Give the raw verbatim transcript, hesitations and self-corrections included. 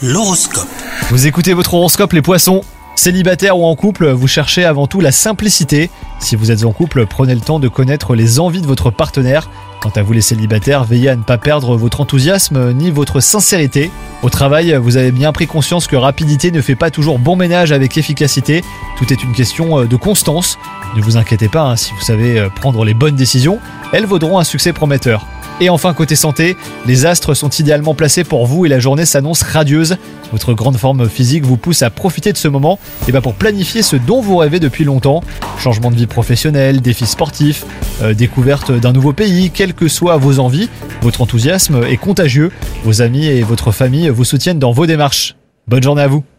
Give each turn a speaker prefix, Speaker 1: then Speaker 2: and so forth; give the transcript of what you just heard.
Speaker 1: L'horoscope.
Speaker 2: Vous écoutez votre horoscope les poissons. Célibataire ou en couple, vous cherchez avant tout la simplicité. Si vous êtes en couple, prenez le temps de connaître les envies de votre partenaire. Quant à vous les célibataires, veillez à ne pas perdre votre enthousiasme ni votre sincérité. Au travail, vous avez bien pris conscience que rapidité ne fait pas toujours bon ménage avec efficacité. Tout est une question de constance. Ne vous inquiétez pas, hein, si vous savez prendre les bonnes décisions, elles vaudront un succès prometteur. Et enfin, côté santé, les astres sont idéalement placés pour vous et la journée s'annonce radieuse. Votre grande forme physique vous pousse à profiter de ce moment et bah pour planifier ce dont vous rêvez depuis longtemps. Changement de vie professionnelle, défis sportifs, euh, découverte d'un nouveau pays, quelles que soient vos envies, votre enthousiasme est contagieux. Vos amis et votre famille vous soutiennent dans vos démarches. Bonne journée à vous.